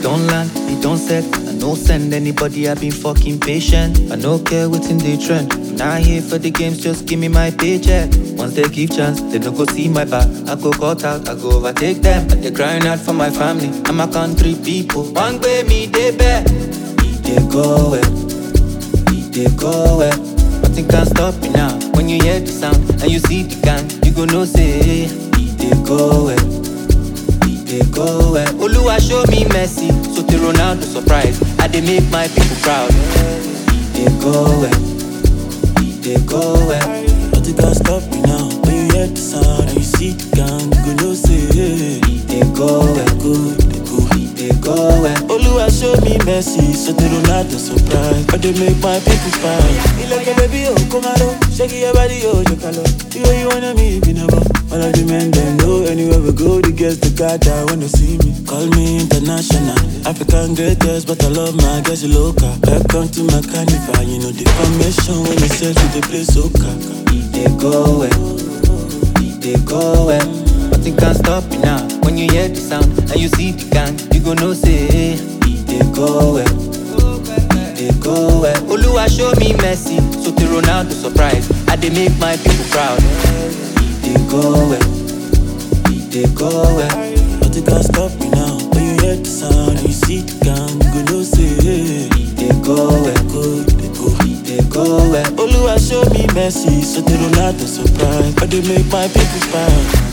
don't land, it don't set. I no send anybody, I been fucking patient. I no care what's in the trend. I'm not here for the games, just give me my paycheck. Once they give chance, they don't go see my back. I go cut out, I go overtake them. But they crying out for my family and my country people. One way me they bet, they go well, they go well. Nothing can stop me now. When you hear the sound and you see the gang, you go know say, they go well, they go well. Oluwa show me mercy, so to Ronaldo surprise. I dey make my people proud. They go well, they go well. Nothing can stop me now. When you hear the sound and you see the gang, you go know say, they go well, they go well. Oluwa show me mercy, so they don't have to surprise. But they make my people proud. You like a baby, oh, come on, shake your body, oh, Jokalo. You wanna me, be never. All of the men, they know anywhere we go, the girls, the guy that wanna see me. Call me international, African greatest, but I love my girls, local. Welcome to my carnival, you know the formation when you say to the place, soca. They go well, they go well. Nothing can stop me now. When you hear the sound and you see the gang, you go know say, they go well, they go well. Oluwa show me mercy, so to Ronaldo surprise. I dey make my people proud. They go well, they go well. Nothing can stop me now. When you hear the sound and you see the gang, you go know say, they go well, they go well. Oluwa show me mercy, so they don't have to surprise. But they make my people proud.